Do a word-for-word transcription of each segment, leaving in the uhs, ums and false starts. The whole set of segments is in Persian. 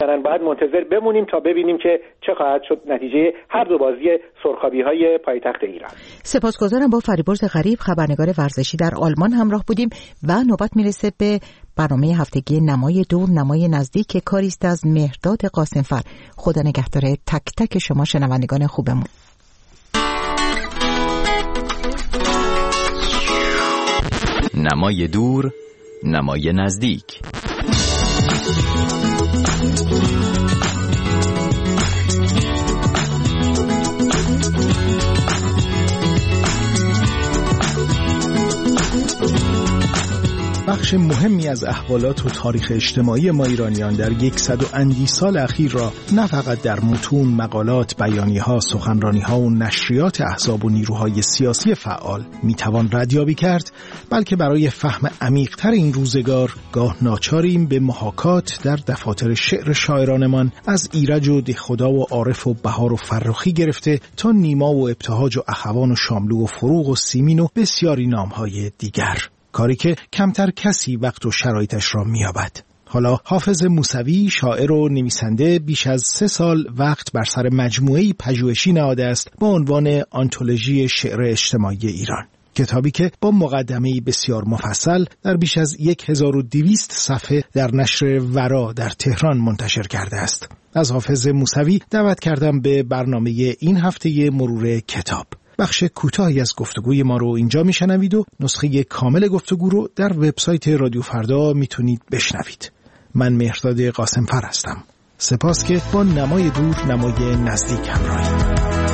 میبرن. باید منتظر بمونیم تا ببینیم که چه خواهد شد نتیجه هر دو بازی سرخابی‌های پایتخت ایران. سپاسگزارم. با فریبرز غریب خبرنگار ورزشی در آلمان همراه بودیم و نوبت میرسه به برنامه هفتگی نمای دور نمای نزدیک که کاری است از مهرداد قاسمفر. خدا نگهدار تک تک شما شنوندگان خوبمون. نمای دور نمای نزدیک. بخش مهمی از احوالات و تاریخ اجتماعی ما ایرانیان در یکصد و اندی سال اخیر را نه فقط در متون، مقالات، بیانیه‌ها، سخنرانی‌ها و نشریات احزاب و نیروهای سیاسی فعال میتوان ردیابی کرد، بلکه برای فهم عمیق‌تر این روزگار گاه ناچاریم به محاکات در دفاتر شعر شاعرانمان از ایرج و دهخدا و عارف و بهار و فرخی گرفته تا نیما و ابتهاج و اخوان و شاملو و فروغ و سیمین و بسیاری نام‌های دیگر، کاری که کمتر کسی وقت و شرایطش را می‌یابد. حالا حافظ موسوی شاعر و نویسنده بیش از سه سال وقت بر سر مجموعه‌ای پژوهشی نهاده است با عنوان آنتولوژی شعر اجتماعی ایران، کتابی که با مقدمه‌ای بسیار مفصل در بیش از هزار و دویست صفحه در نشر ورا در تهران منتشر کرده است. از حافظ موسوی دعوت کردم به برنامه این هفته مرور کتاب. بخش کوتاهی از گفتگوی ما رو اینجا میشنوید و نسخه کامل گفتگو رو در وبسایت رادیو فردا میتونید بشنوید. من مهرداد قاسمفر هستم. سپاس که با نمای دور نمای نزدیک همراهید.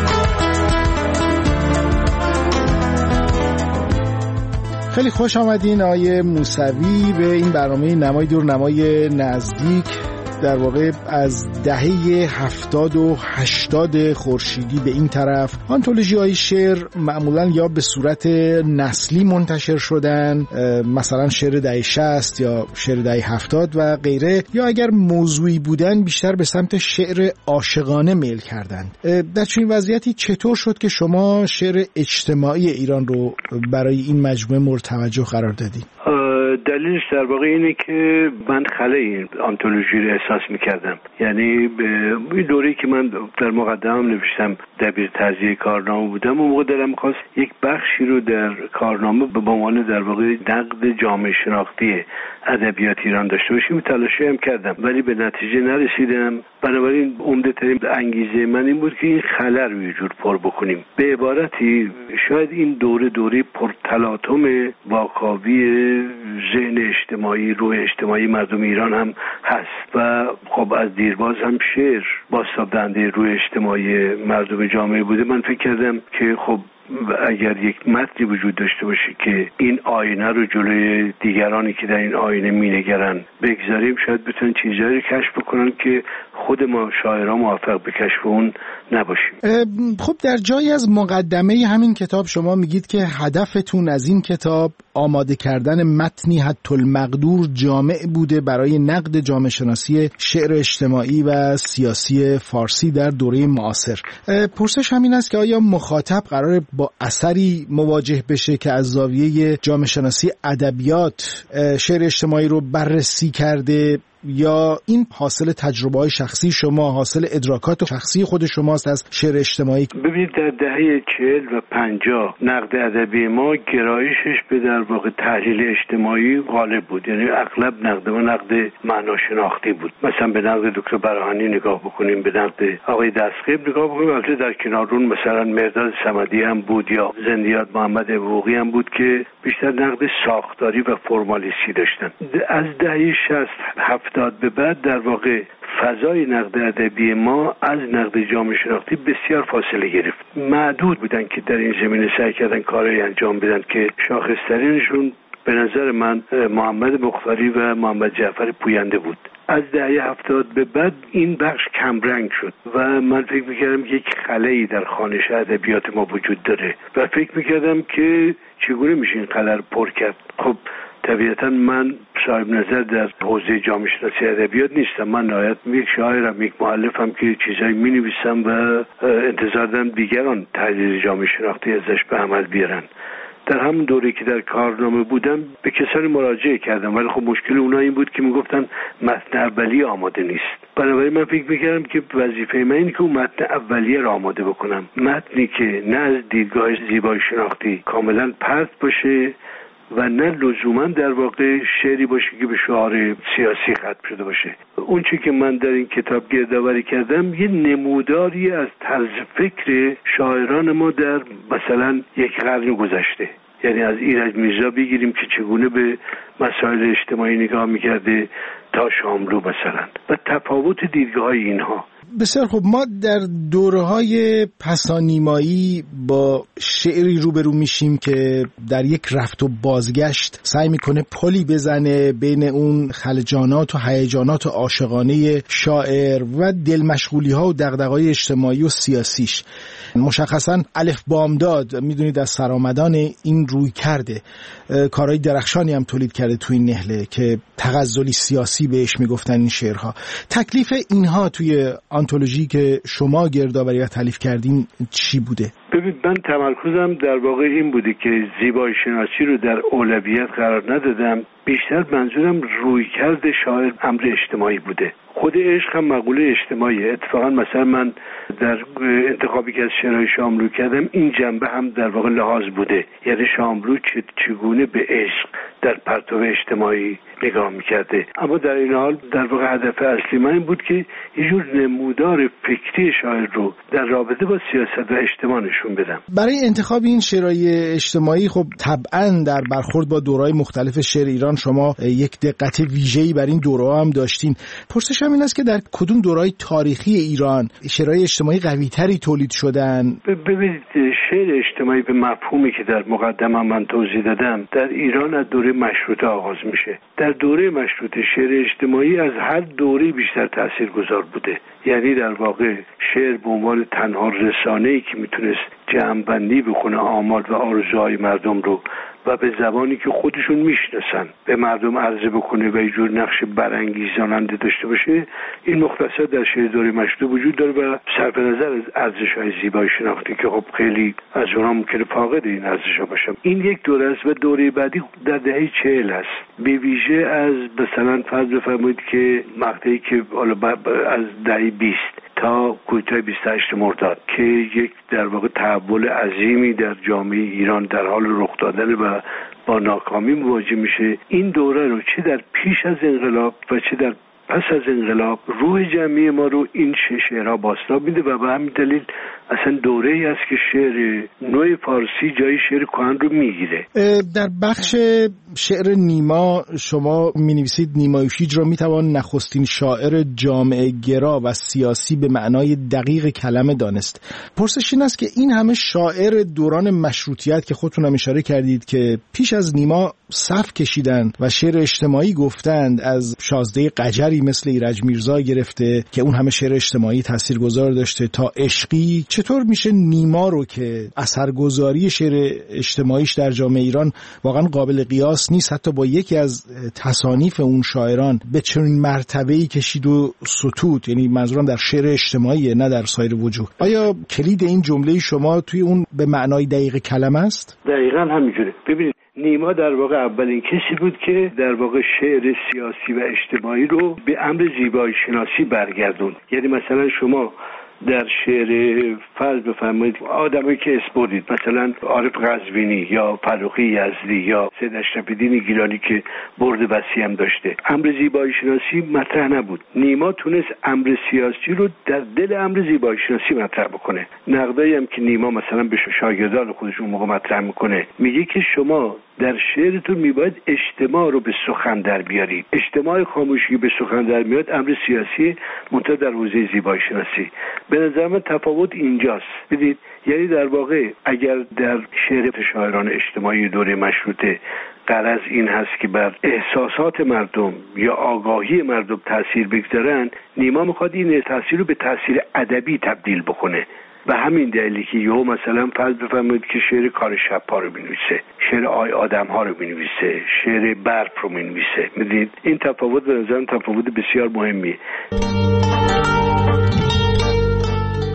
خیلی خوش آمدین آقای موسوی به این برنامه نمای دور نمای نزدیک. در واقع از دهه هفتاد و هشتاد خورشیدی به این طرف آنتولوژی های شعر معمولا یا به صورت نسلی منتشر شدن، مثلا شعر دهه شصت یا شعر دهه هفتاد و غیره، یا اگر موضوعی بودن بیشتر به سمت شعر عاشقانه میل کردند. در چنین وضعیتی چطور شد که شما شعر اجتماعی ایران رو برای این مجموعه مورد توجه قرار دادید؟ دلیلش در واقع اینه که من خلأ این آنتولوژی رو احساس میکردم. یعنی به دوره‌ای که من در مقدمه‌ام نوشتم دبیر تزیه کارنامه بودم، اون موقع دلم می‌خواست یک بخشی رو در کارنامه به عنوان در واقع نقد جامعه شناختی ادبیات ایران داشته باشیم. تلاشی هم کردم ولی به نتیجه نرسیدم. بنابراین عمده ترین انگیزه من این بود که این خلأ رو یه جور پر بکنیم. به عبارتی شاید این دوره دوره پرتلاطم واکاوی ذهن اجتماعی، روح اجتماعی مردم ایران هم هست و خب از دیرباز هم شعر بازتاب دهنده روح اجتماعی مردم جامعه بوده. من فکر کردم که خب اگر یک متنی وجود داشته باشه که این آینه رو جلوی دیگرانی که در این آینه مینگرن بگذاریم، شاید بتونن چیزایی رو کشف بکنن که خود ما شاعران موفق به کشف اون نباشیم. خب در جایی از مقدمه همین کتاب شما میگید که هدفتون از این کتاب آماده کردن متنی حتی المقدور جامع بوده برای نقد جامعه شناسی شعر اجتماعی و سیاسی فارسی در دوره معاصر. پرسش همین است که آیا مخاطب قراره با اثری مواجه بشه که از زاویه جامعه شناسی ادبیات شعر اجتماعی رو بررسی کرده، یا این حاصل تجربه‌های شخصی شما، حاصل ادراکات شخصی خود شماست از شعر اجتماعی؟ ببینید در دهه چهل و پنجاه نقد ادبی ما گرایشش به در واقع تحلیل اجتماعی غالب بود. یعنی اغلب نقد ما نقد معناشناختی بود. مثلا به نقد دکتر براهنی نگاه بکنیم، به نقد آقای دستخیب نگاه بکنیم. البته در کنار اون مثلا مرداد صمدی هم بود یا زندیات محمد ابوقی هم بود که بیشتر نقد ساختاری و فرمالیستی داشتن. از دهه شصت هفتاد به بعد در واقع فضای نقد ادبی ما از نقد جامعه شناختی بسیار فاصله گرفت. معدود بودن که در این زمینه سعی کردن کارایی انجام بدن که شاخص‌ترینشون به نظر من محمد مختاری و محمد جعفر پوینده بود. از دهه هفتاد به بعد این بخش کمرنگ شد و من فکر میکردم یک خلایی در خوانش ادبیات ما وجود داره و فکر میکردم که چگونه میشه این خلا رو پر کرد. خب طبیعتا من صاحب نظر در حوزه جامعه شناسی ادبیات نیستم. من نهایت یک شاعرم، یک مؤلفم که چیزایی می‌نویسم و انتظار دارم دیگران تحلیل جامعه شناختی ازش به عمل بیارن. در همون دوره که در کارنامه بودم به کسانی مراجعه کردم، ولی خب مشکل اونها این بود که میگفتن متن اولیه آماده نیست. بنابراین من فکر میکردم که وظیفه من اینه که اون متن اولیه را آماده بکنم، متنی که نه از دیدگاه زیبایی شناختی کاملا پرت باشه و نه لزوما در واقع شعری باشه که به شعار سیاسی ختم شده باشه. اون چی که من در این کتاب گردآوری کردم یه نموداری از طرز فکر شاعران ما در مثلا یک قرن گذشته، یعنی از ایرج میرزا بگیریم که چگونه به مسائل اجتماعی نگاه میکرده تا شاملو مثلا و تفاوت دیدگاه‌های اینها. بسیار خوب. ما در دوره‌های پسانیمایی با شعری روبرو میشیم که در یک رفت و بازگشت سعی میکنه پلی بزنه بین اون خلجانات و هیجانات عاشقانه شاعر و دلمشغولی‌ها و دغدغه‌های اجتماعی و سیاسیش. مشخصاً الف بامداد میدونید از سرآمدان این روی کرده کارهای درخشانی هم تولید کرده تو این نهله که تغزلی سیاسی بهش میگفتن این شعرها. تکلیف اینها توی آنتولوژی که شما گردآوری و تالیف کردین چی بوده؟ ببین من تمرکزم در واقع این بوده که زیبایی شناسی رو در اولویت قرار ندادم، بیشتر منظورم رویکرد شاعر امر اجتماعی بوده. خود عشق هم مقوله اجتماعیه. اتفاقا مثلا من در انتخابی که از شعرهای شاملو کردم این جنبه هم در واقع لحاظ بوده، یعنی شاملو چگونه به عشق در پرتو اجتماعی نگاه میکرده. اما در این حال در واقع هدف اصلی من این بود که یه جور نمودار فکری شاعر رو در رابطه با سیاست و اجتماع نشون بدم. برای انتخاب این شعرهای اجتماعی خب طبعا در برخورد با دوره‌های مختلف شعر ایران شما یک دقت ویژه‌ای بر این دوره‌ها هم داشتین. پرسشم این است که در کدوم دوره‌های تاریخی ایران شعرهای اجتماعی قوی‌تری تولید شدن؟ ببینید شعر اجتماعی به مفهومی که در مقدمه من توضیح دادم در ایران از دوره مشروطه آغاز میشه. در دوره مشروطه شعر اجتماعی از هر دوره بیشتر تاثیرگذار بوده، یعنی در واقع شعر به عنوان تنها رسانه‌ای که میتونست جمع‌بندی بکنه آمال و آرزوهای مردم رو و به زبانی که خودشون میشناسن به مردم عرضه بکنه و یه جور نقش برانگیزاننده داشته باشه، این مختصر در شعر دوره مشروطه وجود داره و صرف نظر از ارزش‌های زیبایی شناختی که خب خیلی از اونها ممکنه فاقد این ارزش‌ها باشن. این یک دوره است و دوره بعدی در دهه چهل است، به ویژه از مثلا فرض بفرمایید که مقطعی که از دهه بیست تا کوتاه بیست و هشت مرداد که یک در واقع تحول عظیمی در جامعه ایران در حال رخ دادن و با ناکامی مواجه میشه. این دوره رو چه در پیش از انقلاب و چه در پس از انقلاب روح جمعی ما رو این شعرها بازتاب میده و به همین دلیل اصلا دوره‌ای است که شعر نوع فارسی جای شعر کهن رو میگیره. در بخش شعر نیما شما می‌نویسید نیما یوشیج را میتوان نخستین شاعر جامعه گرا و سیاسی به معنای دقیق کلمه دانست. پرسش این است که این همه شاعر دوران مشروطیت که خودتون هم اشاره کردید که پیش از نیما صف کشیدن و شعر اجتماعی گفتند، از شازده قجری مثل ایرج میرزا گرفته که اون همه شعر اجتماعی تاثیرگذار داشته تا عشقی، چطور میشه نیما رو که اثرگذاری شعر اجتماعیش در جامعه ایران واقعا قابل قیاس نیست، حتی با یکی از تصانیف اون شاعران به چنین مرتبه‌ای کشید و ستود، یعنی منظورم در شعر اجتماعی نه در سایر وجوه. آیا کلید این جمله شما توی اون به معنای دقیق کلمه است؟ دقیقاً همینجوره. ببینید نیما در واقع اولین کسی بود که در واقع شعر سیاسی و اجتماعی رو به امر زیبایی شناسی برگردوند. یعنی مثلا شما در شعر فرض بفرمایید آدمایی که اسپردید، مثلا عارف قزوینی یا فرخی یزدی یا سید اشرف‌الدین گیلانی که برد وسیع هم داشته، امر زیبایی شناسی مطرح نبود. نیما تونست امر سیاسی رو در دل امر زیبایی شناسی مطرح بکنه. نقدایی هم که نیما مثلا به شاگردان خودش اون موقع مطرح میکنه، میگه که شما در شعرتون میباید اجتماع رو به سخن در بیارید. اجتماع خاموشی به سخن در میاد امر سیاسی منتها در حوزه زیبایی شناسی. به نظر من تفاوت اینجاست. بدید یعنی در واقع اگر در شعر شاعران اجتماعی دوره مشروطه غرض این هست که بر احساسات مردم یا آگاهی مردم تاثیر بگذارن، نیما میخواد این تاثیر رو به تاثیر ادبی تبدیل بکنه. و همین دلیلی که یهو مثلا فرض بفرمایید که شعر کار شب‌ها رو می‌نویسه، شعر آی آدم‌ها رو می‌نویسه، شعر برف رو می‌نویسه. می‌دونید این تفاوت به نظرم تفاوت بسیار مهمیه.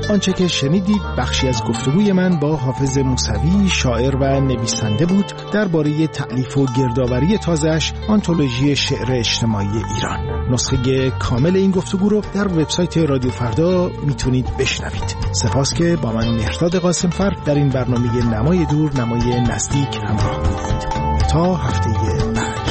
آنچه که شنیدید بخشی از گفتگوی من با حافظ موسوی، شاعر و نویسنده بود درباره تألیف و گردآوری تازه‌اش آنتولوژی شعر اجتماعی ایران. نسخه کامل این گفتگو رو در وبسایت رادیو فردا میتونید بشنوید. سپاس که با من مهرداد قاسمفر در این برنامه نمای دور نمای نزدیک همراه بودید. تا هفته بعد.